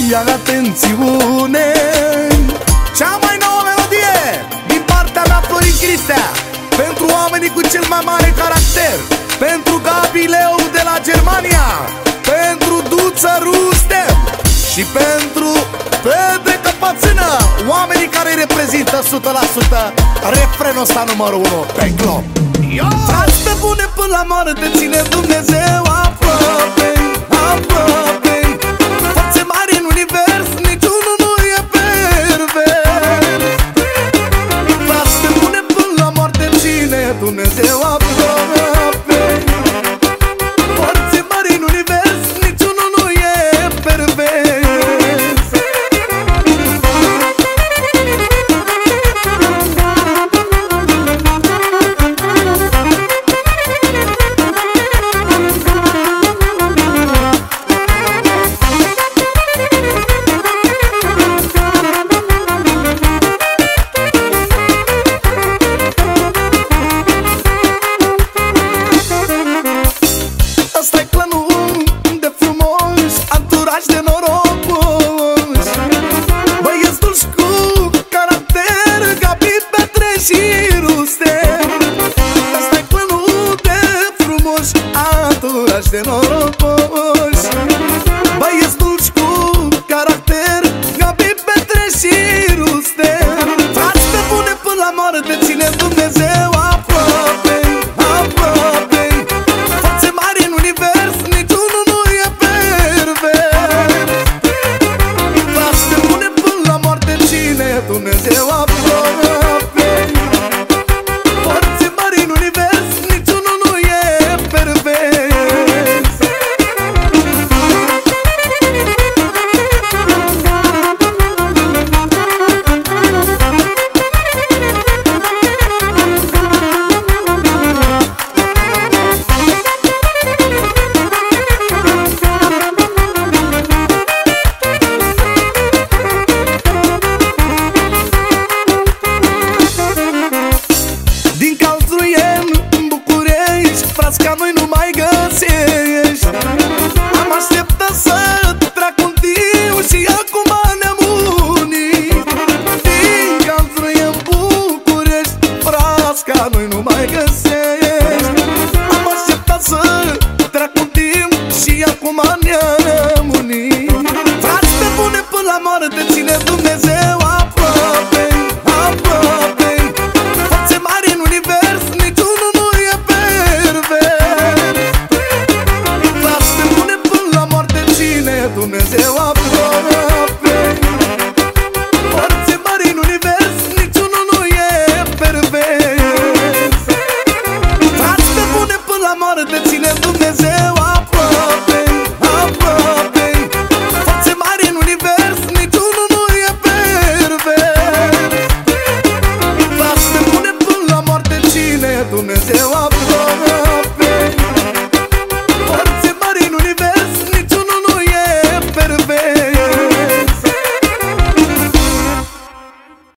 ia atențiune, cea mai nouă melodie din partea mea, Florin Cristea, pentru oamenii cu cel mai mare caracter, pentru Gabi Leu de la Germania, pentru Duță Rustem și pentru Petre Căpățână, oamenii care îi reprezintă 100% refrenul ăsta numărul 1 pe glob. Frați pe bune, până la moarte ține Dumnezeu aproape, aproape. Forțe mari în univers, niciunul nu e pervers. Frați pe bune, până la moarte ține Dumnezeu aproape. Forțe mari în univers, niciunul nu e pervers. De norocoși, băieți dulci cu caracter, Gabi, Petre și Rustem. Frați pe bune, până la moarte ține Dumnezeu aproape, aproape. Forțe mari în univers, niciunul nu e pervers. Frați pe bune, până la moarte ține Dumnezeu aproape. Forțe mari în univers, niciunul nu e pervers. Frați ca noi nu mai găsești. Am așteptat să treacă un timp și acum ne-am unit. Din Calțrui în București, frați ca noi nu mai găsești. Am așteptat să treacă un timp și acum ne-am unit. Frați pe bune, până la moarte ține Dumnezeu aproape, aproape. Forțe mari în univers, niciunul nu e pervers. Frați pe bune, până la moarte ține Dumnezeu